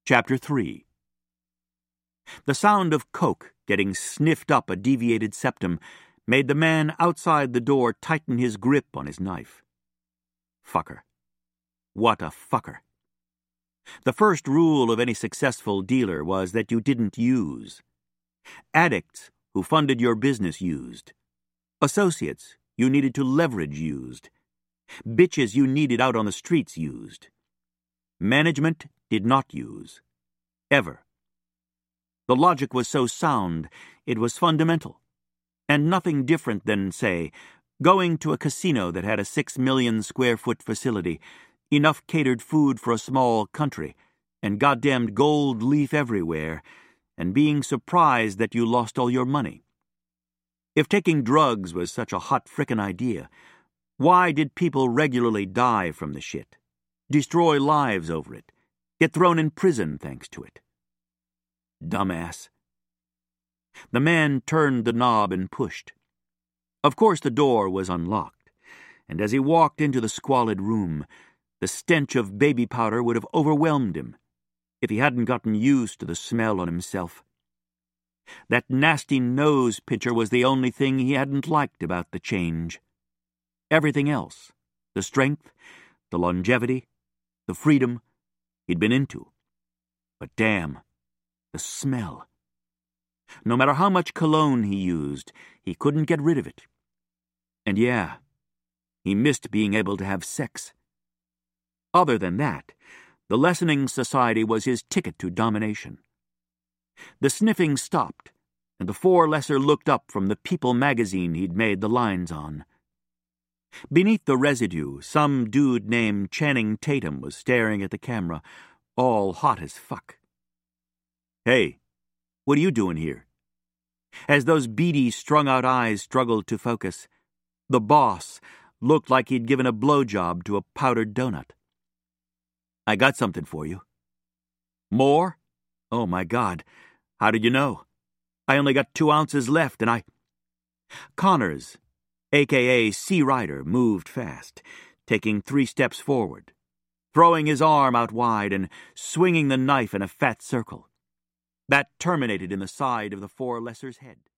Chapter 3. The sound of coke getting sniffed up a deviated septum made the man outside the door tighten his grip on his knife. Fucker. What a fucker. The first rule of any successful dealer was that you didn't use. Addicts who funded your business used. Associates you needed to leverage used. Bitches you needed out on the streets used. Management did not use. Ever. The logic was so sound, it was fundamental, and nothing different than, say, going to a casino that had a 6 million square foot facility, enough catered food for a small country, and goddamned gold leaf everywhere, and being surprised that you lost all your money. If taking drugs was such a hot frickin' idea, why did people regularly die from the shit, destroy lives over it, get thrown in prison thanks to it? Dumbass. The man turned the knob and pushed. Of course the door was unlocked, and as he walked into the squalid room, the stench of baby powder would have overwhelmed him if he hadn't gotten used to the smell on himself. That nasty nose pincher was the only thing he hadn't liked about the change. Everything else, the strength, the longevity, the freedom, he'd been into. But damn, the smell. No matter how much cologne he used, he couldn't get rid of it. And yeah, he missed being able to have sex. Other than that, the lessening society was his ticket to domination. The sniffing stopped, and the four lesser looked up from the People magazine he'd made the lines on. Beneath the residue, some dude named Channing Tatum was staring at the camera, all hot as fuck. Hey, what are you doing here? As those beady, strung-out eyes struggled to focus, the boss looked like he'd given a blowjob to a powdered donut. I got something for you. More? Oh, my God. How did you know? I only got 2 ounces left, and I... Connors, a.k.a. Sea Rider, moved fast, taking 3 steps forward, throwing his arm out wide and swinging the knife in a fat circle. That terminated in the side of the four lesser's head.